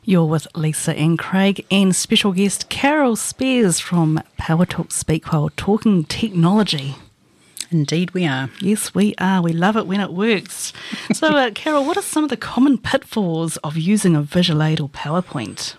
You're with Lisa and Craig and special guest Carol Spears from Power Talk Speak while talking technology. Indeed we are. Yes, we are. We love it when it works. So, Carol, what are some of the common pitfalls of using a visual aid or PowerPoint?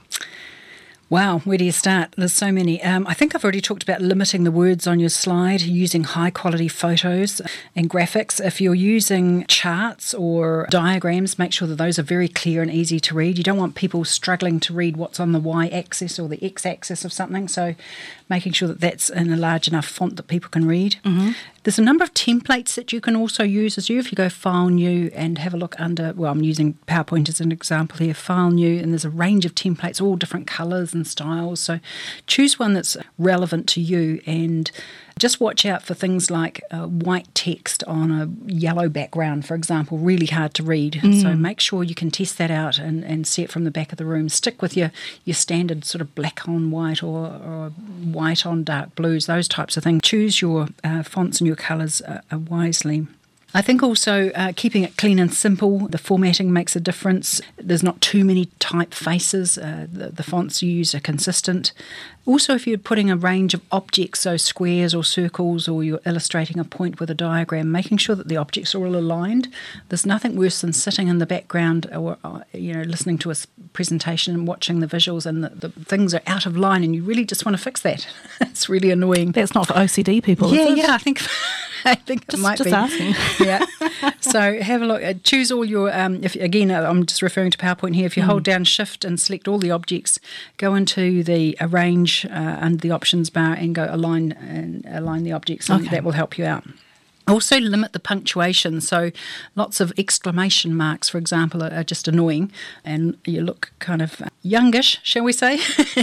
Wow, where do you start? There's so many. I think I've already talked about limiting the words on your slide, using high-quality photos and graphics. If you're using charts or diagrams, make sure that those are very clear and easy to read. You don't want people struggling to read what's on the y-axis or the x-axis of something, so making sure that that's in a large enough font that people can read. Mm-hmm. There's a number of templates that you can also use as you. If you go File, New, and have a look under, well, I'm using PowerPoint as an example here, File, New, and there's a range of templates, all different colours and styles. So choose one that's relevant to you and just watch out for things like white text on a yellow background, for example, really hard to read. So make sure you can test that out and see it from the back of the room. Stick with your standard sort of black on white or white on dark blues, those types of things. Choose your fonts and your colours wisely. I think also keeping it clean and simple, the formatting makes a difference. There's not too many typefaces. The fonts you use are consistent. Also, if you're putting a range of objects, so squares or circles, or you're illustrating a point with a diagram, making sure that the objects are all aligned. There's nothing worse than sitting in the background or listening to a presentation and watching the visuals and the things are out of line and you really just want to fix that. It's really annoying. That's not for OCD people, is it? Yeah, I think it might be. Just asking. Yeah. So have a look. Choose all your, if again, I'm just referring to PowerPoint here. If you hold down Shift and select all the objects, go into the Arrange under the options bar and go Align the objects, and that will help you out. Also limit the punctuation, so lots of exclamation marks, for example, are just annoying and you look kind of youngish, shall we say,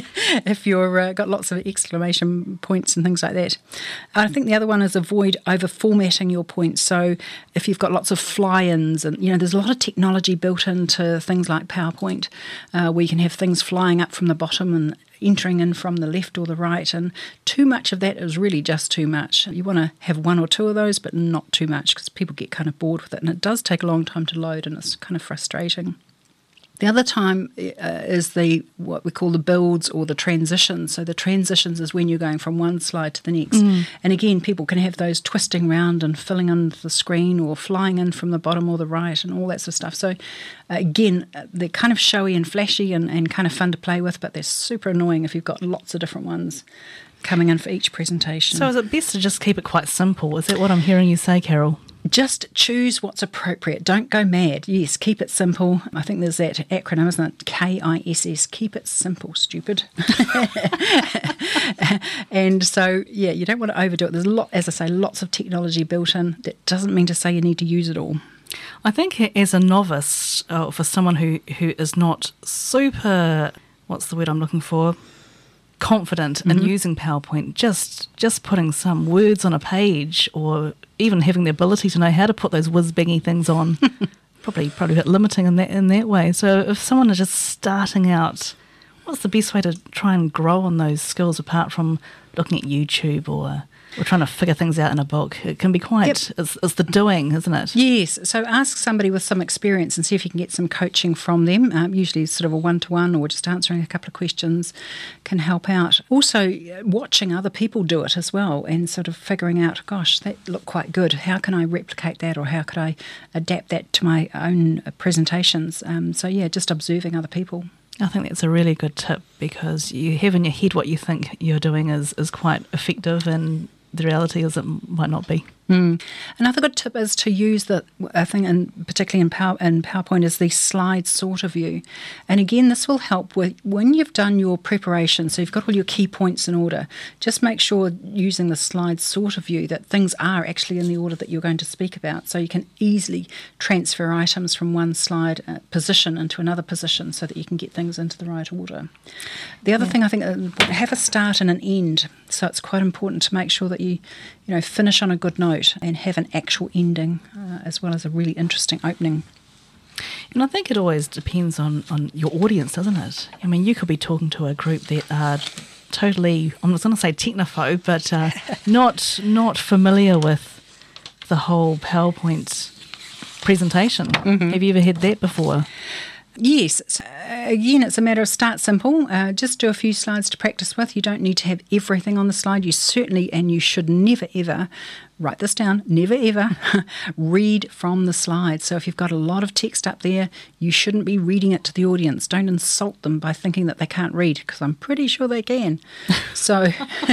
if you're got lots of exclamation points and things like that. I think the other one is avoid over-formatting your points, so if you've got lots of fly-ins and, there's a lot of technology built into things like PowerPoint where you can have things flying up from the bottom and entering in from the left or the right, and too much of that is really just too much. You want to have one or two of those, but not too much because people get kind of bored with it, and it does take a long time to load, and it's kind of frustrating. The other time is what we call the builds or the transitions. So the transitions is when you're going from one slide to the next. And again, people can have those twisting around and filling in the screen or flying in from the bottom or the right and all that sort of stuff. So again, they're kind of showy and flashy and kind of fun to play with, but they're super annoying if you've got lots of different ones coming in for each presentation. So is it best to just keep it quite simple? Is that what I'm hearing you say, Carol? Just choose what's appropriate. Don't go mad. Yes, keep it simple. I think there's that acronym, isn't it? KISS. Keep it simple, stupid. And so, you don't want to overdo it. There's lots of technology built in. That doesn't mean to say you need to use it all. I think as a novice, for someone who is not super, what's the word I'm looking for? Confident in using PowerPoint, just putting some words on a page or even having the ability to know how to put those whiz-bangy things on, probably a bit limiting in that way. So if someone is just starting out, what's the best way to try and grow on those skills apart from looking at YouTube or trying to figure things out in a book? It can be quite, it's the doing, isn't it? Yes, so ask somebody with some experience and see if you can get some coaching from them. Usually sort of a one-to-one or just answering a couple of questions can help out. Also, watching other people do it as well and sort of figuring out, gosh, that looked quite good. How can I replicate that or how could I adapt that to my own presentations? Just observing other people. I think that's a really good tip because you have in your head what you think you're doing is quite effective and the reality is it might not be. Another good tip is to use and particularly in PowerPoint, is the slide sorter view. And again, this will help with when you've done your preparation, so you've got all your key points in order, just make sure using the slide sorter view that things are actually in the order that you're going to speak about, so you can easily transfer items from one slide position into another position so that you can get things into the right order. The other thing I think, have a start and an end. So it's quite important to make sure that you finish on a good note and have an actual ending as well as a really interesting opening. And I think it always depends on your audience, doesn't it? I mean, you could be talking to a group that are totally, I'm not going to say technophobe, but not familiar with the whole PowerPoint presentation. Mm-hmm. Have you ever had that before? Yes. Again, it's a matter of start simple. Just do a few slides to practice with. You don't need to have everything on the slide. You certainly, and you should never ever, write this down, never ever read from the slide. So if you've got a lot of text up there, you shouldn't be reading it to the audience. Don't insult them by thinking that they can't read, because I'm pretty sure they can. So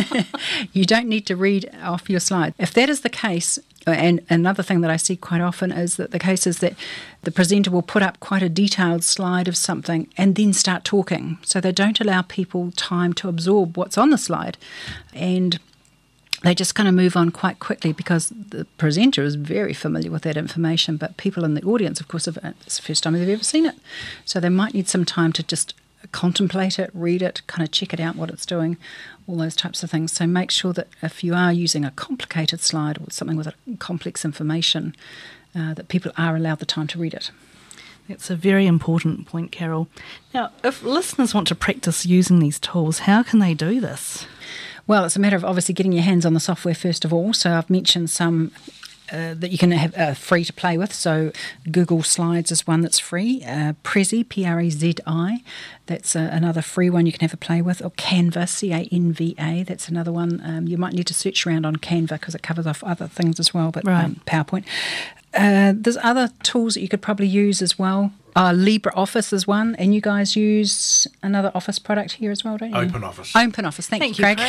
you don't need to read off your slide. If that is the case, and another thing that I see quite often is that the case is that the presenter will put up quite a detailed slide of something and then start talking. So they don't allow people time to absorb what's on the slide. And they just kind of move on quite quickly because the presenter is very familiar with that information, but people in the audience, of course, it's the first time they've ever seen it. So they might need some time to just contemplate it, read it, kind of check it out, what it's doing, all those types of things. So make sure that if you are using a complicated slide or something with complex information, that people are allowed the time to read it. That's a very important point, Carol. Now, if listeners want to practice using these tools, how can they do this? Well, it's a matter of obviously getting your hands on the software first of all. So I've mentioned some that you can have free to play with. So Google Slides is one that's free. Prezi, P-R-E-Z-I, that's another free one you can have a play with. Or Canva, C-A-N-V-A, that's another one. You might need to search around on Canva because it covers off other things as well, but right. PowerPoint. There's other tools that you could probably use as well. LibreOffice is one, and you guys use another Office product here as well, don't you? OpenOffice. OpenOffice, thank you, Craig.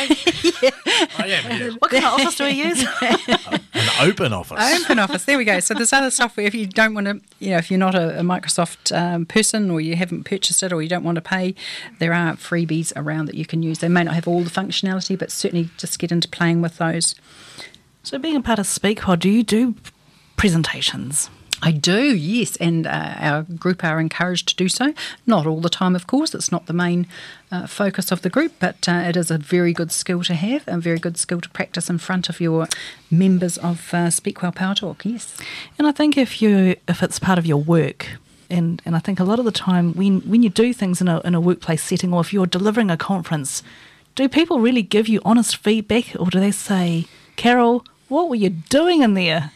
I am here. What kind of office do we use? An open office. OpenOffice, there we go. So there's other software if you don't want to, if you're not a Microsoft person or you haven't purchased it or you don't want to pay, there are freebies around that you can use. They may not have all the functionality, but certainly just get into playing with those. So being a part of SpeakWell, do you do presentations? I do, yes, and our group are encouraged to do so. Not all the time, of course. It's not the main focus of the group, but it is a very good skill to have, a very good skill to practice in front of your members of SpeakWell Power Talk, yes. And I think if it's part of your work, and I think a lot of the time when you do things in a workplace setting, or if you're delivering a conference, do people really give you honest feedback, or do they say, Carol, what were you doing in there?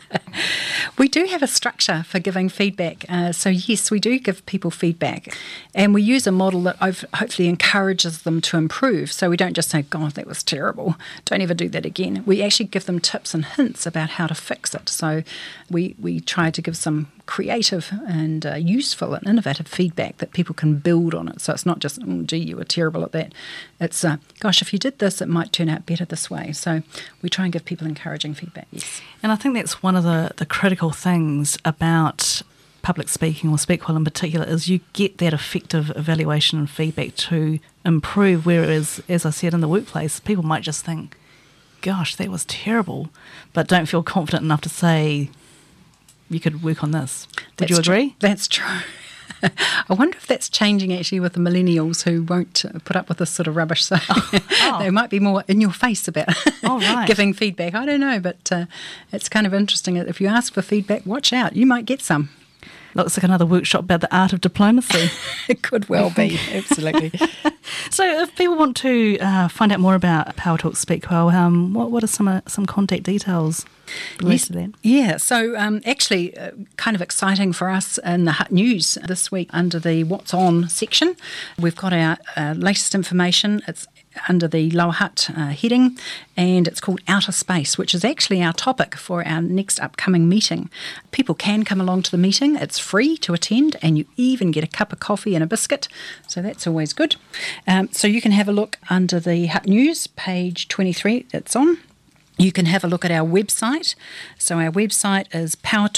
We do have a structure for giving feedback. So, yes, we do give people feedback. And we use a model that hopefully encourages them to improve. So we don't just say, God, that was terrible. Don't ever do that again. We actually give them tips and hints about how to fix it. So we try to give some creative and useful and innovative feedback that people can build on it. So it's not just, oh, gee, you were terrible at that. It's, gosh, if you did this, it might turn out better this way. So we try and give people encouraging feedback, yes. And I think that's one of the critical things about public speaking, or SpeakWell in particular, is you get that effective evaluation and feedback to improve, whereas, as I said, in the workplace, people might just think, gosh, that was terrible, but don't feel confident enough to say, you could work on this. Would you agree? That's true. I wonder if that's changing actually with the millennials who won't put up with this sort of rubbish. So they might be more in your face about giving feedback. I don't know, but it's kind of interesting. If you ask for feedback, watch out. You might get some. Looks like another workshop about the art of diplomacy. It could well be, absolutely. So if people want to find out more about Power Talk SpeakWell, what are some contact details related to that? Yeah, so actually kind of exciting for us in the Hut News this week under the What's On section. We've got our latest information. It's under the Lower Hutt heading, and it's called Outer Space, which is actually our topic for our next upcoming meeting. People can come along to the meeting. It's free to attend, and you even get a cup of coffee and a biscuit, so that's always good. So you can have a look under the Hut News, page 23, it's on. You can have a look at our website. So our website is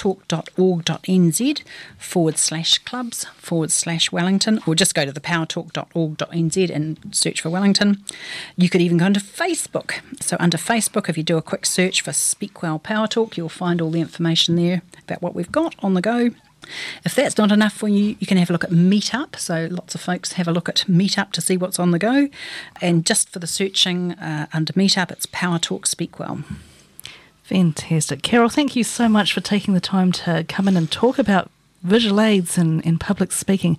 powertalk.org.nz/clubs/Wellington, or just go to the powertalk.org.nz and search for Wellington. You could even go into Facebook. So under Facebook, if you do a quick search for SpeakWell Power Talk, you'll find all the information there about what we've got on the go. If that's not enough for you, you can have a look at Meetup. So lots of folks have a look at Meetup to see what's on the go. And just for the searching under Meetup, it's Power Talk SpeakWell. Fantastic. Carol, thank you so much for taking the time to come in and talk about visual aids and public speaking.